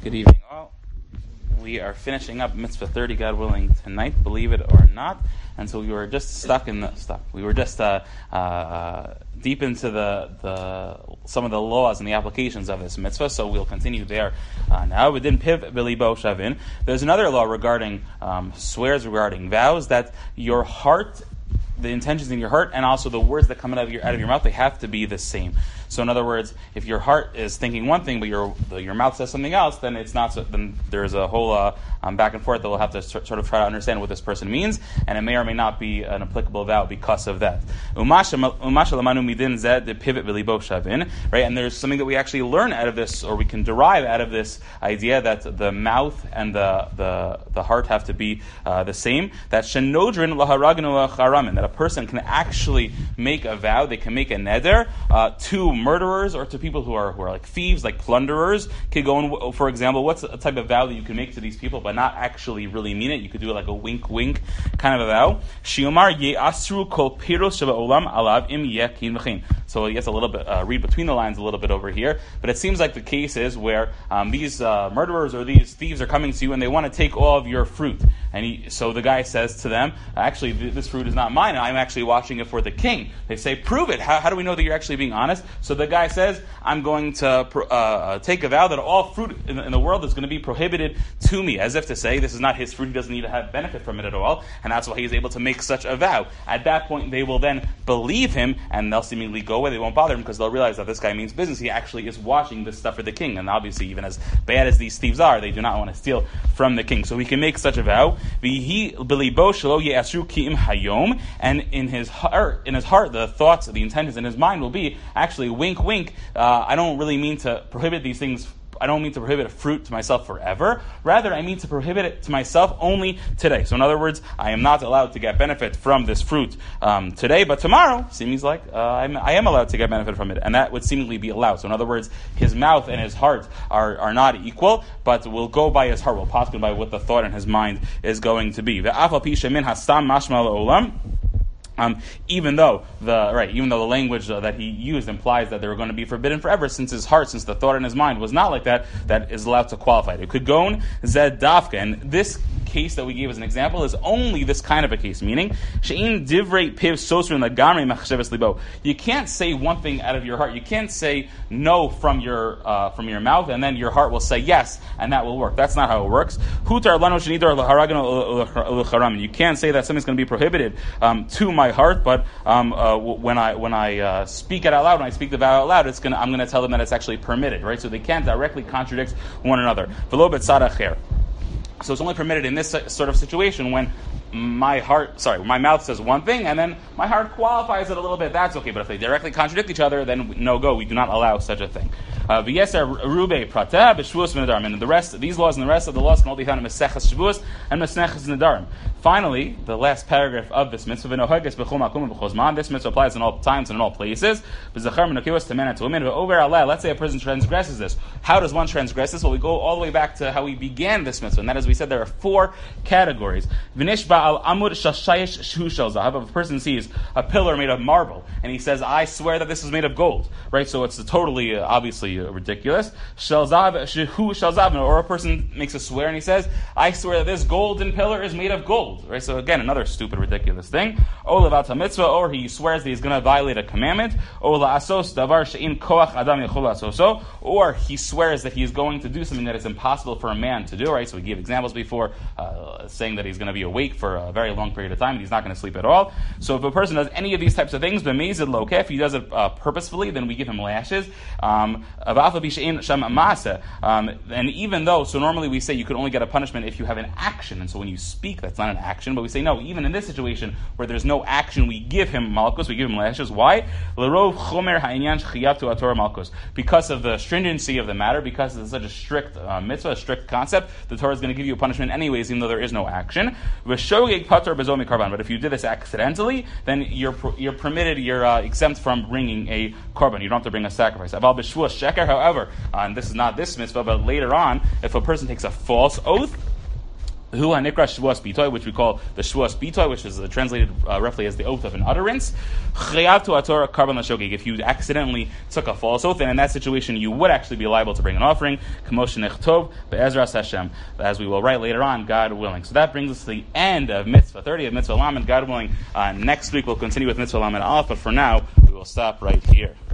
Good evening, all. We are finishing up Mitzvah 30, God willing, tonight, believe it or not. And so we were just stuck in the We were just deep into the some of the laws and the applications of this mitzvah. So we'll continue there now. Within Piv Bilibo Shavin, there's another law regarding swears, regarding vows, that your heart, the intentions in your heart, and also the words that come out of your mouth, they have to be the same. So in other words, if your heart is thinking one thing, but your mouth says something else, then it's not. Then there's a whole back and forth that we'll have to sort of try to understand what this person means, and it may or may not be an applicable vow because of that. Right, and there's something that we actually learn out of this, or we can derive out of this idea that the mouth and the heart have to be the same. That shenodrin laharagnu lacharamin, that a person can actually make a vow, they can make a neder to murderers or to people who are like thieves, like plunderers. Could go in, for example, what's a type of vow that you can make to these people but not actually really mean it? You could do it like a wink kind of a vow. Shiomar ye'asru kol piros sheba'olam alav im yekin v'chein. So he gets a little bit read between the lines a little bit over here, but it seems like the case is where these murderers or these thieves are coming to you and they want to take all of your fruit. And so the guy says to them, actually, this fruit is not mine, and I'm actually watching it for the king. They say, prove it. How do we know that you're actually being honest? So the guy says, I'm going to take a vow that all fruit in the world is going to be prohibited to me, as if to say, this is not his fruit, he doesn't need to have benefit from it at all, and that's why he's able to make such a vow. At that point, they will then believe him, and they'll seemingly go away. They won't bother him, because they'll realize that this guy means business. He actually is watching this stuff for the king, and obviously, even as bad as these thieves are, they do not want to steal from the king. So he can make such a vow. And in his heart, the thoughts, the intentions in his mind will be, actually, wink, wink, I don't really mean to prohibit these things. I don't mean to prohibit a fruit to myself forever. Rather, I mean to prohibit it to myself only today. So in other words, I am not allowed to get benefit from this fruit today, but tomorrow, seems like I am allowed to get benefit from it. And that would seemingly be allowed. So in other words, his mouth and his heart are not equal, but will go by his heart, will possibly by what the thought in his mind is going to be. Even though the language that he used implies that they were going to be forbidden forever, since his heart, since the thought in his mind was not like that, that is allowed to qualify it. It could go in zed dafka, and this case that we gave as an example is only this kind of a case, meaning she'in divrei piv sosrin lagamri machshavas libo. You can't say one thing out of your heart. You can't say no from your mouth, and then your heart will say yes, and that will work. That's not how it works. Hutar lano shenidar laharaganu. You can't say that something's going to be prohibited to my heart, but when I speak it out loud, when I speak the vow out loud, I'm going to tell them that it's actually permitted, right? So they can't directly contradict one another. So it's only permitted in this sort of situation when my mouth says one thing, and then my heart qualifies it a little bit. That's okay. But if they directly contradict each other, then we do not allow such a thing. And the rest, these laws and the rest of the laws can all be found in Maseches Shavuos and Maseches Nedarim. Finally, the last paragraph of this mitzvah, this mitzvah applies in all times and in all places. Let's say a person transgresses this. How does one transgress this? Well, we go all the way back to how we began this mitzvah, and that is, we said there are 4 categories. If a person sees a pillar made of marble, and he says, I swear that this is made of gold, right? So it's totally, obviously, ridiculous. Or a person makes a swear, and he says, I swear that this golden pillar is made of gold. Right, so again, another stupid, ridiculous thing. Or he swears that he's going to violate a commandment. Or he swears that he's going to do something that is impossible for a man to do. Right, so we gave examples before, saying that he's going to be awake for a very long period of time and he's not going to sleep at all. So if a person does any of these types of things, if he does it purposefully, then we give him lashes. And even though, so normally we say you could only get a punishment if you have an action, and so when you speak, that's not an action, but we say no, even in this situation where there's no action, we give him malchus, we give him lashes. Why? Because of the stringency of the matter, because it's such a strict mitzvah, a strict concept, the Torah is going to give you a punishment anyways, even though there is no action. But if you did this accidentally, then you're permitted, you're exempt from bringing a korban. You don't have to bring a sacrifice. However, and this is not this mitzvah, but later on, if a person takes a false oath, Hu hanikra shvuas bitoy, which we call the shvuas bitoy, which is translated roughly as the oath of an utterance. Chayav to ator karban lashogeg. If you accidentally took a false oath, and in that situation you would actually be liable to bring an offering. Kamoshen echtov be'ezras Hashem, as we will write later on, God willing. So that brings us to the end of Mitzvah 30 of Mitzvah Lamed. God willing, next week we'll continue with Mitzvah Lamed Aleph, but for now we will stop right here.